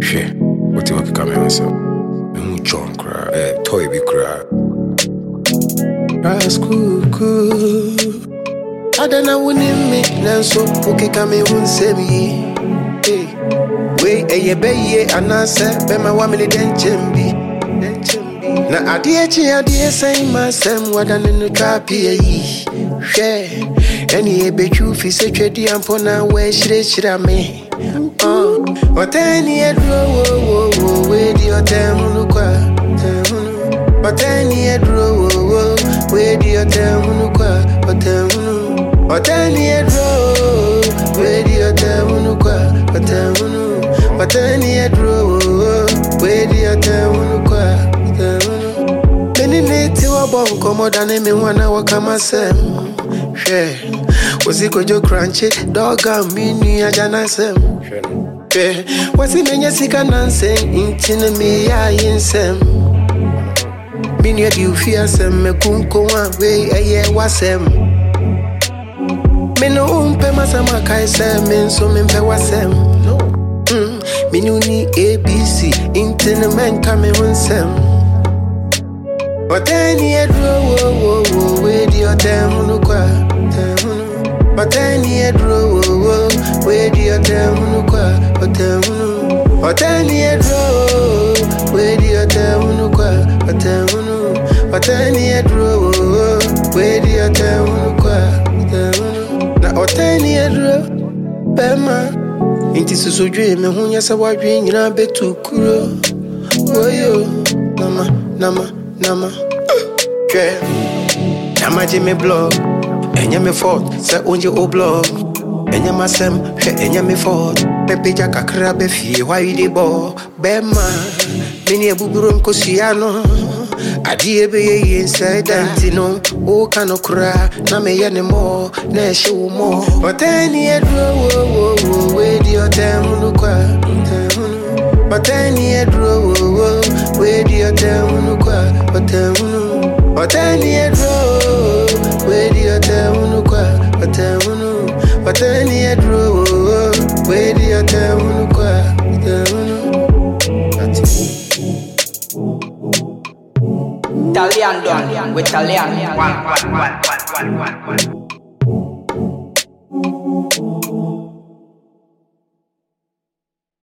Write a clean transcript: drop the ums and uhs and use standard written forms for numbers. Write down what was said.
Shit, what you want to come here, sir? I'm John cry, toy be cry. Rascal, I don't know when you make now so okay, come in, won't say me. Wait, a bay, and I said, be my woman, then chimby. Now, I dear, say myself, what I'm in the trap here. Share any bet you feel such a dear pona where should I me? What any head row, where do your damn look? What any head row, where do your damn look? What any head row, where do your damn look? What any head row, where do your damn look? Come on, than me one hour come myself. Share was it go crunchy dog and me, I janasem. What's it mean? Yes, you can answer in me. I insem. Many of you fear some, me kunko one way a year was them. Me no umpe masama kai sem, so me pe wasem. Me no need ABC, internet man coming on sem. But any head row, where do your damn look? But any head row, where do your damn look? But any head row, where do your damn look? But any head row, where do your damn look? Now, what any head row, Bema, into so dream, and when you're so wide, you're not bet to kuro. Oh, yo, Nama. Yeah. Nama Jimmy blog, and Yammy Ford, say on your blog, and Yamasem, and Yammy Ford, Pepe Jacka Crabbe Fee, why you ball, Bema, Mini Buburum Cosiano, Adia be inside Dantino, oh, cano cry, Name anymore, Nashu more, but any head row, where do your damn look? But any head row, where do your damn look? But any head row, where do your damn look? But any head row, where do your damn look? Italian done with Italian. One.